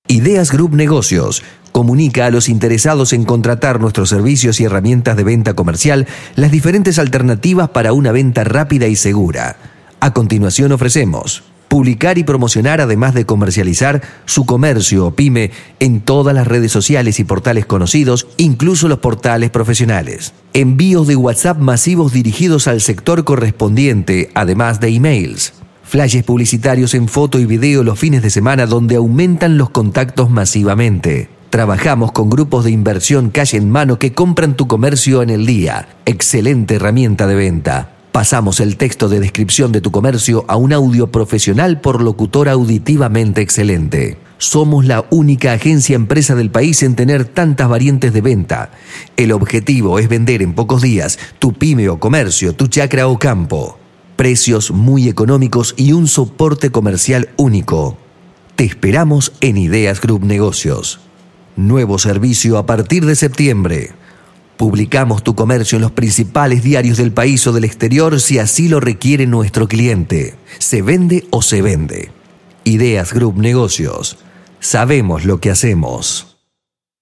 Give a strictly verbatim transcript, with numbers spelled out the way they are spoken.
Ideas Group Negocios comunica a los interesados en contratar nuestros servicios y herramientas de venta comercial las diferentes alternativas para una venta rápida y segura. A continuación ofrecemos publicar y promocionar, además de comercializar su comercio o pyme en todas las redes sociales y portales conocidos, incluso los portales profesionales. Envíos de WhatsApp masivos dirigidos al sector correspondiente, además de emails. Flashes publicitarios en foto y video los fines de semana donde aumentan los contactos masivamente. Trabajamos con grupos de inversión cash en mano que compran tu comercio en el día. Excelente herramienta de venta. Pasamos el texto de descripción de tu comercio a un audio profesional por locutor auditivamente excelente. Somos la única agencia empresa del país en tener tantas variantes de venta. El objetivo es vender en pocos días tu pyme o comercio, tu chacra o campo. Precios muy económicos y un soporte comercial único. Te esperamos en Ideas Group Negocios. Nuevo servicio a partir de septiembre. Publicamos tu comercio en los principales diarios del país o del exterior si así lo requiere nuestro cliente. Se vende o se vende. Ideas Group Negocios. Sabemos lo que hacemos.